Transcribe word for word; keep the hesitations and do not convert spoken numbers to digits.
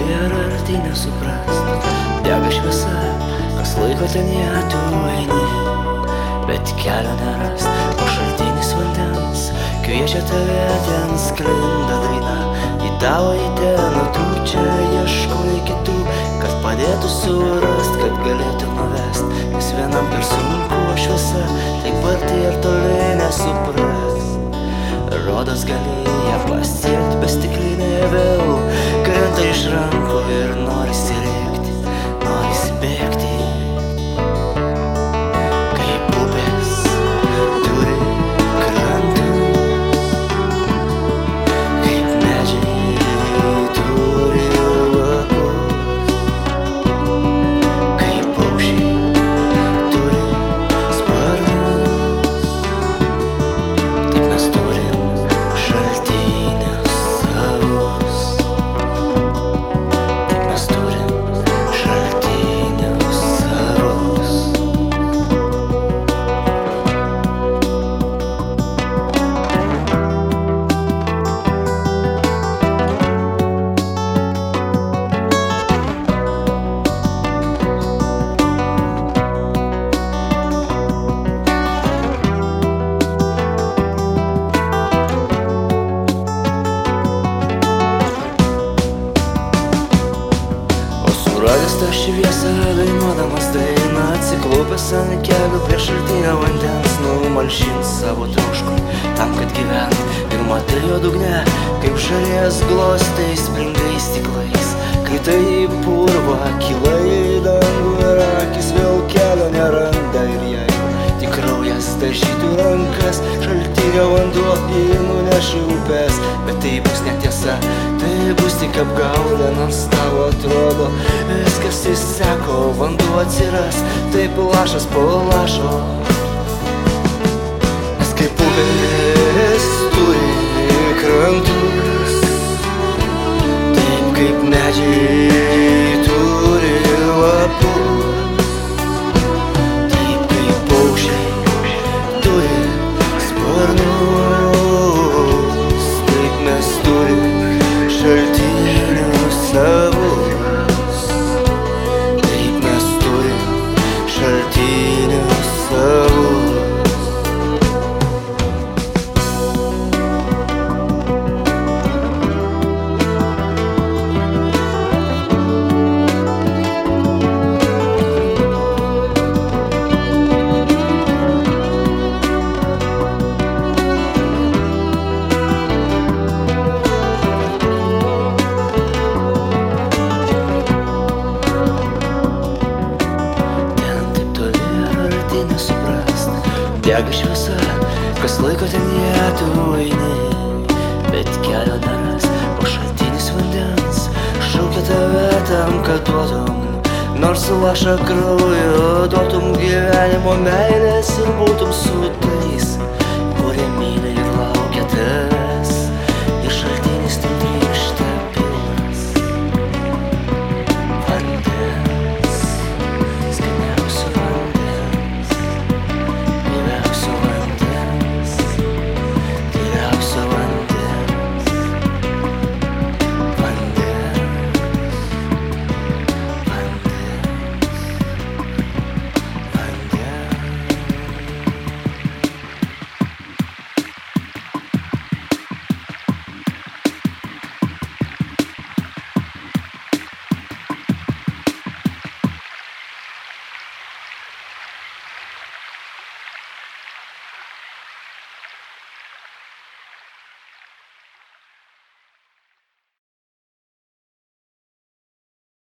ir arti nesuprast. Dega šviesa, kas laiko ten ją tu eini, bet kelio nerast, o šaltinis vandens kviečia tave, ten sklinda daina. Į tavo į ten, o tu čia ieškoji kitų, kad padėtų surast, kad galėtų nuvest. Nes vienam per sunku, o šviesa taip arti ir toli nesupras. Rodos gali ją pasiekt, bet stiklinė vėl krenta iš rankų ir norisi rėkti, norisi bėgti. Kaip upės turi krantus, kaip medžiai turi lapus, kaip paukščiai turi sparnus, taip mes turim šaltinius savus. Taip mes turim šaltinius savus. Suradęs tą šviesą, dainuodamas dainą, atsiklaupęs ant kelių prie šaltinio vandens, numalšint savo troškulį tam, kad gyvent. Ir matai jo dugne, kaip žarės glostai springais stiklais, kritai į purvą, kyla į dangų ir akis vėl kelio neranda. Ir jeigu tik kraujas dažytų rankas, šaltinio vanduo jį nuneš į upės. Bet tai bus netiesa, tai bus tik apgaulė, nors tavo atrodo viskas įseko, vanduo atsiras, taip lašas po lašo. Nes kaip upės turi krantus, taip kaip medžiai turi lapus, taip kaip paukščiai turi sparnus, taip mes turim šaltinius savus. Taip mes turim šaltinius savus. Dega šviesa, kas laiko ten ją tu eini, bet kelio neras, o šaltinis vandens šaukia tave tam, kad duotum nors lašą kraujo, duotum gyvenimo meilės ir būtum su tais,